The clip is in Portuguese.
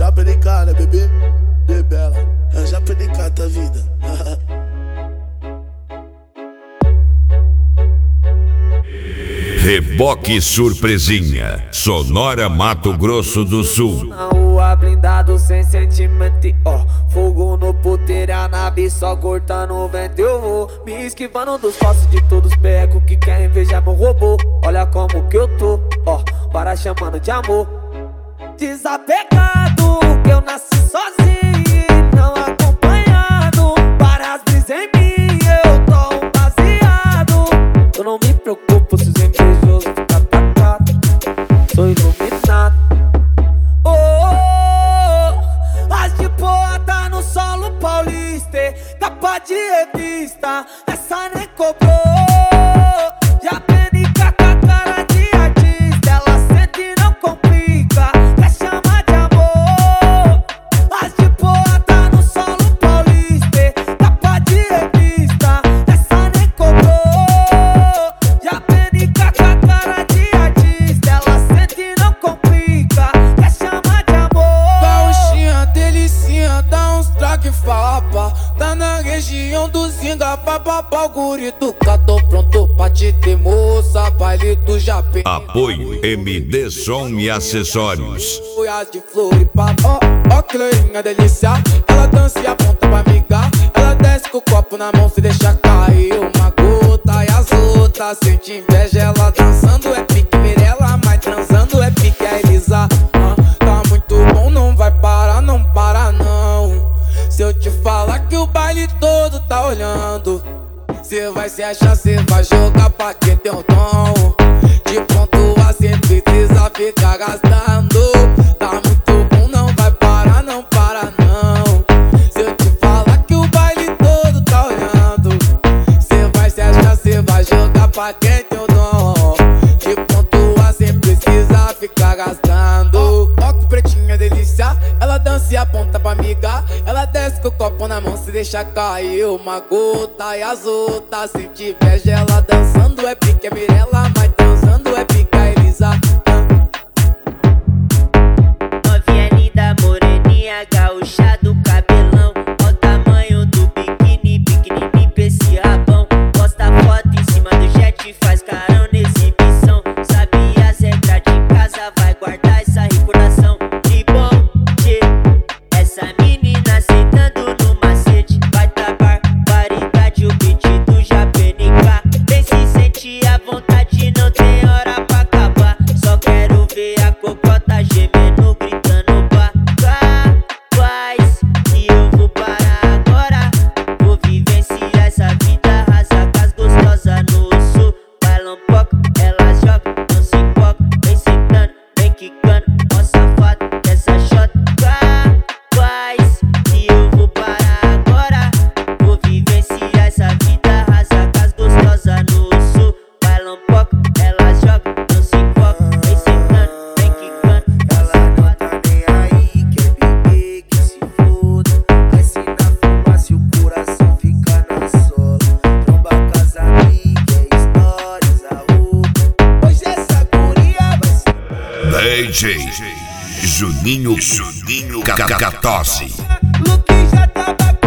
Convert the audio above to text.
já PNK, né, bebê? Bebela, já PNK tua vida. Reboque Surpresinha, Sonora, Mato Grosso do Sul. Na rua blindado sem sentimento, ó. Fogo no puteiro, a nave só cortando o vento. Eu vou me esquivando dos falsos de todos os becos que querem invejar meu robô. Olha como que eu tô, ó, para chamando de amor. Desapegado, que eu nasci sozinho e não acompanhado. Para as brisas em mim, eu tô um baseado. Eu não me preocupo se os invejosos ficam atacados. Sou iluminado. Oh, oh, oh. As de boa tá no solo paulista, capa de revista, essa nem cobrou. Já PNK com a cara de artista, ela sente e não complica, quer chamar de amor. As de boa tá no solo paulista, capa de revista, essa nem cobrou. Já PNK com a cara de artista, ela sente e não complica, quer chamar de amor. Gauchinha, delicinha, dá uns traque fapa. Tá na região do Zinga, papapá, o guri do cá. Tô pronto pra te ter, moça, baile do Japim. Apoio MD Som e Acessórios. As de Floripa, ó, que loirinha delícia. Ela dança e aponta pra amiga. Ela desce com o copo na mão, se deixa cair uma gota. E as outras sente inveja, ela dançando é pique Mirella, mas transando é pique a Elisa. Tá muito bom, não vai parar, não para não. Se eu te falar que o baile todo tá olhando, cê vai se achar, cê vai jogar pra quem tem o dom. De pontua cê precisa ficar gastando. Tá muito bom, não vai parar, não para não. Se eu te falar que o baile todo tá olhando, cê vai se achar, cê vai jogar pra quem tem o dom. De pontua cê precisa ficar gastando. Ó que pretinha delícia, ela dança e aponta pra amiga. Ela desce com o copo na mão, se deixa cair uma gota. E as outras sente inveja, ela dançando é pique a Mirella, mas transando é pique a Elisa. Novinha linda, moreninha, gaúcha do cabelão. Ó o tamanho do biquíni, biquíni limpa esse rabão. Posta foto em cima do jet, faz carão na exibição. Sabe as regras de casa, vai guardar essa recordação. De bom dia, essa menina sentando no macete. Vai dar barbaridade, o beat do já PNK. Vem se sentir à vontade, não tem hora pra acabar. Só quero ver a cocota gemendo, gritando faz que eu vou parar agora. Vou vivenciar essa vida, rasa com as gostosas no sul. Bailão pouco, elas jogam, não se empolga. Vem sentando, vem quicando, ó safado dessa shot. Faz que eu vou parar agora. Vou vivenciar essa vida, rasa com as gostosas no sul. Bailão pouco, elas jogam, não se empolga. Vem sentando, vem quicando, ó Ela não tá nem aí, quer beber, que se foda. Vai se na fumaça e o coração fica na sola. Tromba com as amigas, stories, a roupa. Hoje essa guria vai ser DJ Juninho Cacatosse. Luke já tava